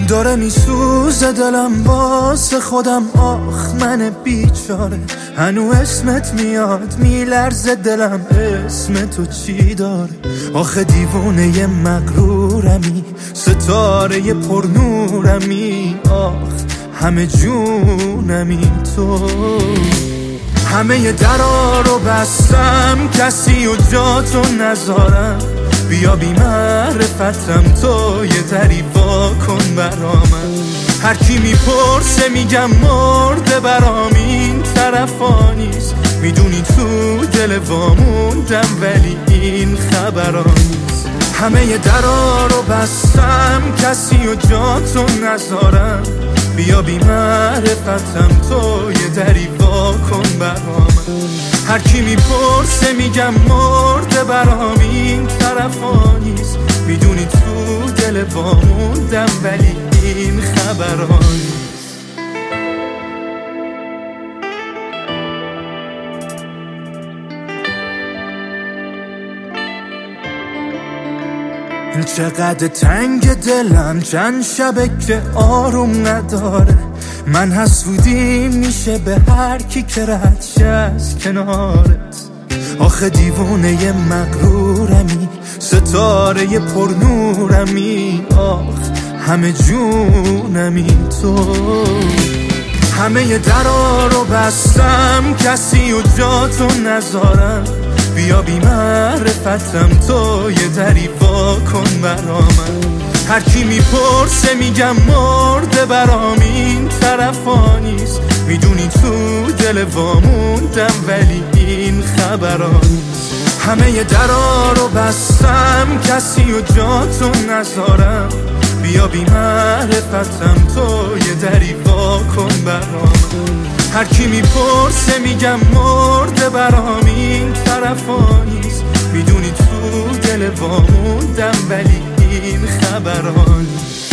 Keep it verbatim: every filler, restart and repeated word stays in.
داره میسوزه دلم واسه خودم، آخ من بیچاره. هنو اسمت میاد میلرزه دلم، اسم تو چی داره؟ آخه دیوونه مغرورمی، ستاره پرنورمی، آخ همه جونمی تو. همه درا رو بستم، کسی و جاتو نذارم. بیا بی معرفتم تو، یه دری وا کن برامن. هر کی میپرسه میگم مرده برام، این طرفا نیست. میدونی تو دل واموندم ولی این خبرا نیست. همه درا رو بستم، کسی و جاتو نذارم. بیا بی معرفتم تو، یه دری وا کن برامن. هر کی میپرسه میگم مرده برام، این طرفا نیست. میدونی تو دل واموندم ولی این خبرا نیست. چقدر تنگ دلم، چند شبه که آروم نداره. من حسودیم میشه به هر کی که رد شه از کنارت. آخه دیوونه مغرورمی، ستاره پرنورمی، آخ همه جونمی تو. همه درا رو بستم، کسی و جاتو نذارم. بیا بی معرفتم تو، یه دری وا کن برامن. هر کی میپرسه میگم مرده برام، این طرفا نیست. میدونی تو دل واموندم ولی این خبرا نیست. همه درا رو بستم، کسی و جاتو نذارم. بیا بی معرفتم تو، یه دری وا کن برامن. هر کی میپرسه میگم مرده برام، این طرفا نیست. میدونی تو دل واموندم ولی این خبرا نیست.